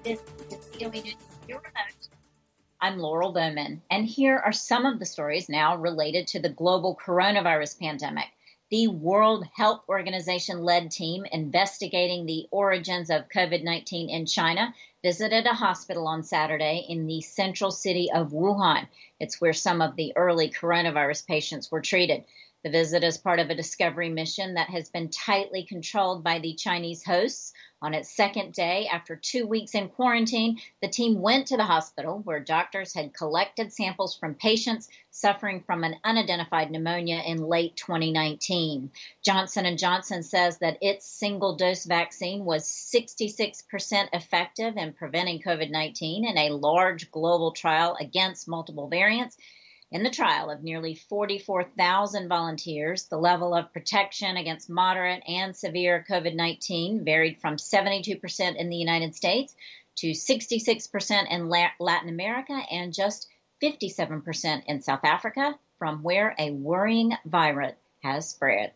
This is VOA News Your Remote. I'm Laurel Bowman, and here are some of the stories now related to the global coronavirus pandemic. The World Health Organization led team investigating the origins of COVID-19 in China visited a hospital on Saturday in the central city of Wuhan. It's where some of the early coronavirus patients were treated. The visit is part of a discovery mission that has been tightly controlled by the Chinese hosts. On its second day, after 2 weeks in quarantine, the team went to the hospital where doctors had collected samples from patients suffering from an unidentified pneumonia in late 2019. Johnson & Johnson says that its single-dose vaccine was 66% effective in preventing COVID-19 in a large global trial against multiple variants. In the trial of nearly 44,000 volunteers, the level of protection against moderate and severe COVID-19 varied from 72% in the United States to 66% in Latin America and just 57% in South Africa, from where a worrying variant has spread.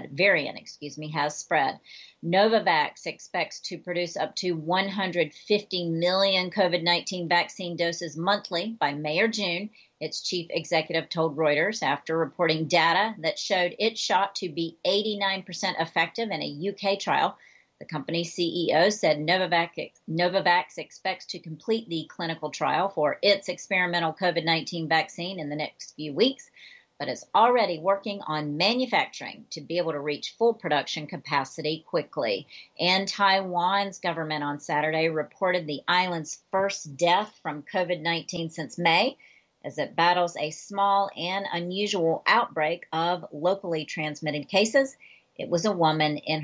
Novavax expects to produce up to 150 million COVID-19 vaccine doses monthly by May or June, its chief executive told Reuters after reporting data that showed its shot to be 89% effective in a UK trial. The company's CEO said Novavax expects to complete the clinical trial for its experimental COVID-19 vaccine in the next few weeks, but is already working on manufacturing to be able to reach full production capacity quickly. And Taiwan's government on Saturday reported the island's first death from COVID-19 since May, as it battles a small and unusual outbreak of locally transmitted cases. It was a woman in